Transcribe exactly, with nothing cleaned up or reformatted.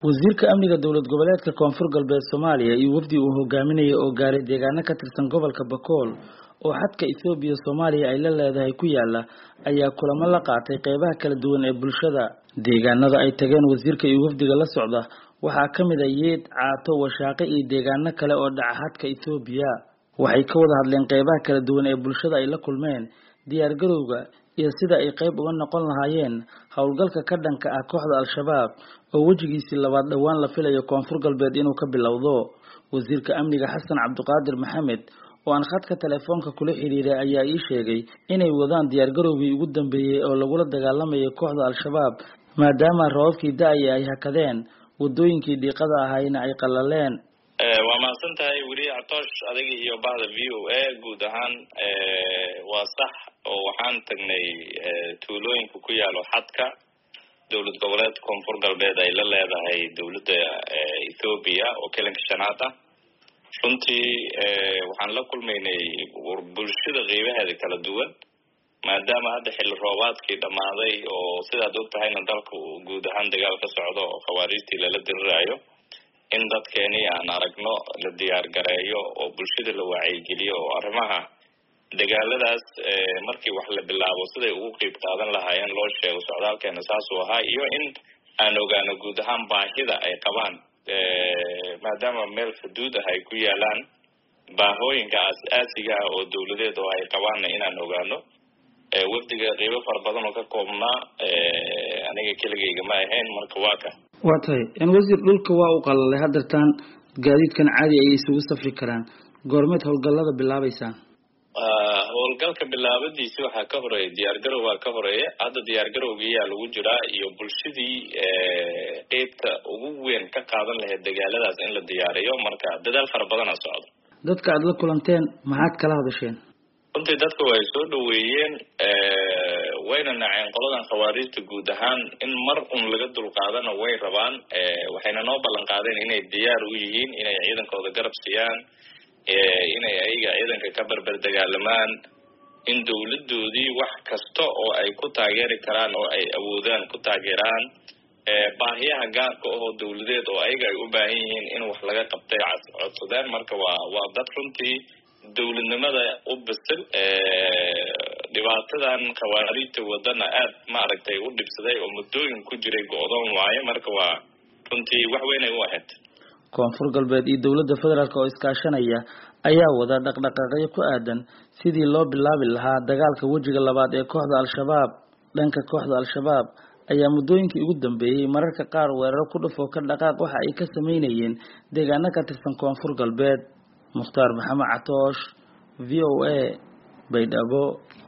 wasiirka amniga dowlad goboleedka koonfur galbeed Soomaaliya iyo wafdi uu hogaaminayo oo gaaray deegaano ka tirsan gobolka Bakool oo xadka Itoobiya Soomaaliya ay la leedahay ku yaala ayaa kulamo la qaatay qeybaha kala duwan ee bulshada. Deegaanada ay tageen wasiirka iyo wafdiga la socda waxaa ka mid ah Yeed, Caato, Washaaqe iyo deegaano kale oo dhaca xadka Itoobiya. Waxay ka wada hadleen qeybaha kala duwan ee bulshada ay la kulmeen diyaar garowga iyo sida ay qayb uga noqon lahaayeen hawlgalka ka dhanka ah kooxda Al-Shabaab oo wajigiisii labaad dhawaan la filayo koonfur galbeed inuu ka bilowdo. Wasiirka amniga Xasan Cabduqaadir Maxamed oo aan khadka telefoonka kula xiriiray ayaa ii sheegay inay wadaan diyaar garowgii ugu dambeeyay oo lagula dagaalamayo kooxda Al-Shabaab maadaama roobkii da'ay ay hakadeen wadooyinkii dhiiqada ahayna ay qalaleen. waa maasantahay weli Atoosh adiga iyo bahda V O A guud ahaan waa sax oo waxaan tagnay tuulooyinka ku yaalo xadka dowlad goboleed koonfur galbeed ay la leedahay dowladda Itoobiya oo kelinka shanaad ah. runtii waxaan la kulmaynay bulshada qeybaheeda kala duwan maadaama hadda xilli roobaadkii dhamaaday oo sidaad og tahayna dalka guud ahaan dagaal ka socdo oo khawaarijtii lala dirirayo in dadkeeni aan aragno la diyaar gareeyo oo bulshada la wacyigeliyo oo arrimaha dagaaladaas markii wax la bilaabo siday ugu qeyb qaadan lahaayeen loo sheego socdaalkeena saas oo ahaa iyo in aan ogaano guud ahaan baahida ay qabaan maadaama meel xuduud ah ay ku yaalaan baahooyinka aasiga ah oo dowladeed oo ay qabaan inaan ogaano wafdiga qeybo fara badan oo ka koobnaa aniga keligayga ma ahayn marka waa ka waa tahay in wasiir dhulka waa u qalalay hadartaan gaadiidkan caadi ay isugu safri karaan goormeed howlgallada bilaabaysaan howlgalka bilaabadiisi waxaa ka horeeya diyaar garow waa ka horeeya hadda diyaar garowgii yaa lagu jiraa iyo bulshadii qeybta ugu weyn ka qaadan lahayd dagaaladaas in la diyaariyo marka dadaal fara badana socdo. dadka aad la kulanteen maxaad kala hadasheen? runtii dadka way soo dhaweeyeen wayna naceen qoladan khawaarijta guud ahaan in mar un laga dulqaadana way rabaan waxayna noo ballan qaadeen inay diyaar u yihiin inay ciidankooda garab siiyaan inay ayaga ciidanka ka barbar dagaalamaan in dowladoodii wax kasta oo ay ku taageeri karaan oo ay awoodaan ku taageeraan baahiyaha gaarka oo dowladeed oo ayaga ay u baahan yihiin in wax laga qabtay codsadeen marka waa waa dad runtii dowladnimada u bisil dhibaatadan khawaarijta wadana aad maaragtay u dhibsaday oo muddooyin ku jiray go'doon waaye marka waa runtii wax weyn ay u ahayd. koonfur galbeed iyo dowladda federaalka oo iskaashanaya ayaa wada dhaqdhaqaaqyo ku aadan sidii loo bilaabi lahaa dagaalka wajiga labaad ee kooxda Al-Shabaab. dhanka kooxda Al-Shabaab ayaa muddooyinkii ugu dambeeyay mararka qaar weeraro ku dhufo ka dhaqaaq waxa ay ka sameynayeen deegaano ka tirsan koonfur galbeed. Mukhtaar Maxamed Atoosh, V O A, Baydhabo.